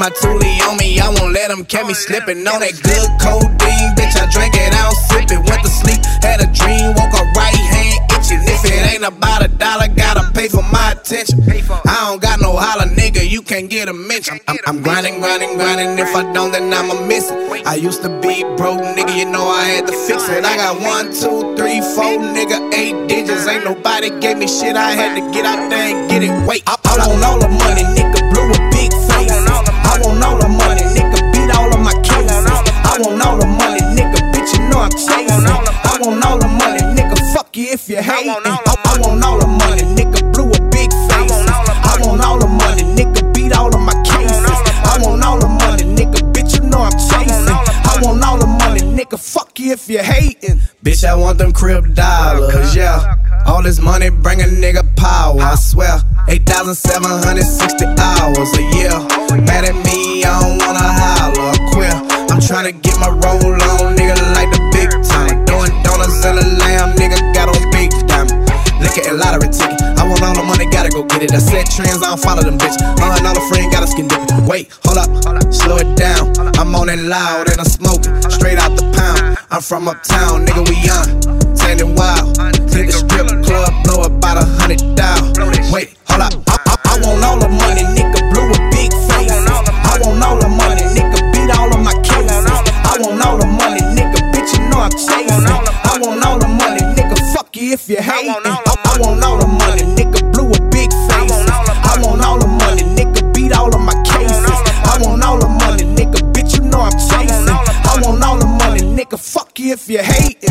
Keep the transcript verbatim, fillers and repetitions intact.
my toolie on me, I won't let them catch me slipping on that good codeine. Bitch, I drank it, I don't sip it. Went to sleep, had a dream, woke up right hand itching. If it ain't about a dollar, gotta pay for my attention. I don't got no holler, nigga, you can't get a mention. I'm, I'm grinding, grinding, grinding. If I don't, then I'ma miss it. I used to be broke, nigga, you know I had to fix it. I got one, two, three, four, nigga, eight digits. Ain't nobody gave me shit, I had to get out there and get it. Wait, I, I want all the money, nigga, blew a big face. I want all the money, nigga, beat all of my cases. I want all the money, nigga, bitch, you know I'm chasing. I want all the money, nigga, fuck you if you hatin'. I, I want all the money, nigga, blew a big face. I want all the money, nigga, beat all of my cases. I want all the money, nigga, bitch, you know I'm chasing. I want all the money, nigga, fuck you if you hatin'. Bitch, I want them crib dollars, yeah. All this money bring a nigga power, I swear. eight thousand seven hundred sixty hours a year. Mad at me, I don't wanna holler or quit. I'm tryna get my roll on, nigga, like the big time. Doing donuts and a lamb, nigga, got on big diamond. Look at a lottery ticket. I want all the money, gotta go get it. I said trends, I don't follow them bitch. Uh, and all the friend got a skin dip. Wait, hold up, slow it down. I'm on it loud and I'm smoking, straight out the pound. I'm from uptown, nigga, we young, tanned wild. Hit the strip club, blow about a hundred down. Wait, hold up, I, I, I want all the money, nigga, blew a big face. I want all the money, nigga, beat all of my cases. I want all the money, nigga, bitch, you know I'm chasing. I want all the money, nigga, fuck you if you hatin'. I, I want all the money, nigga, blew a big face. I want all the money, nigga, beat all of my cases. I want all the money, nigga, bitch, you know I'm chasing. I want all the money, nigga, fuck you if you hatin'.